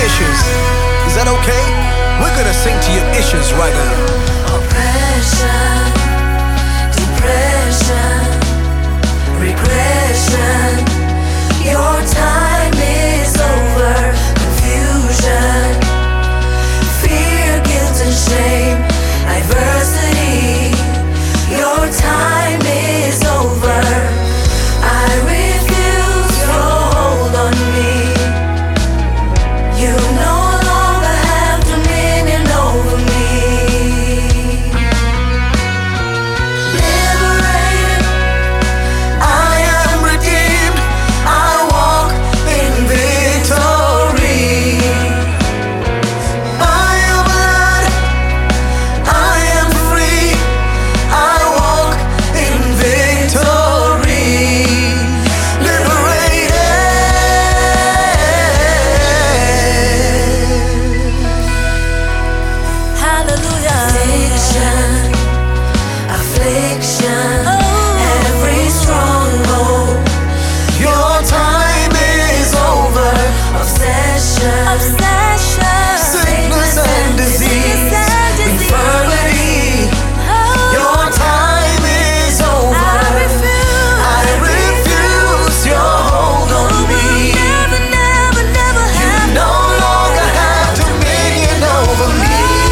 issues. Is that okay? We're gonna sing to your issues right now. Oppression, depression, regression. Your time is over. Confusion, fear, guilt and shame, adversity. Your time is over. I refuse your hold on me. You no longer have dominion over me. Liberated, I am redeemed. I walk in victory. By your blood, I am free. I walk in victory. Liberated. Hallelujah. Affliction, every stronghold. Your time is over. Obsession, sickness and disease, infirmity. Your time is over. I refuse your hold on me. You no longer have dominion over me.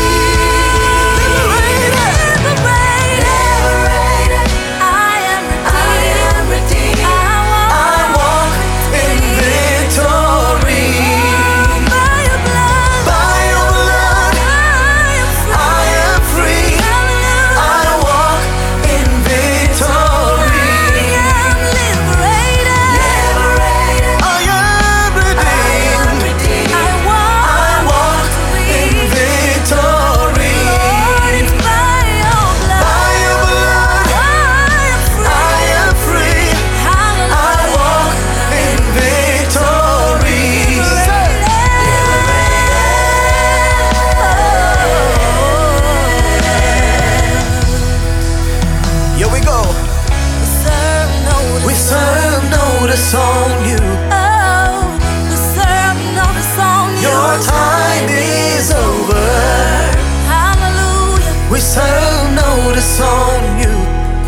Liberated, I am redeemed. I walk in victory. By your blood, I am free. I walk in victory. Liberated, I am redeemed. I walk in victory. By your blood, I am free. I walk in victory. Here we go. We serve notice on you. Your time is over. Hallelujah. We serve notice on you.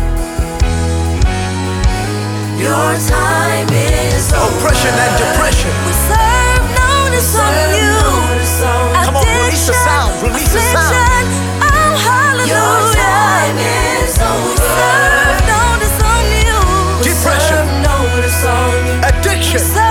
Your time is over. Oppression and depression. We serve notice on you. Come on, release the sound, release the sound. Affliction, oh hallelujah. Your time is over. We serve notice on you. Depression. We serve notice on you. Addiction. We serve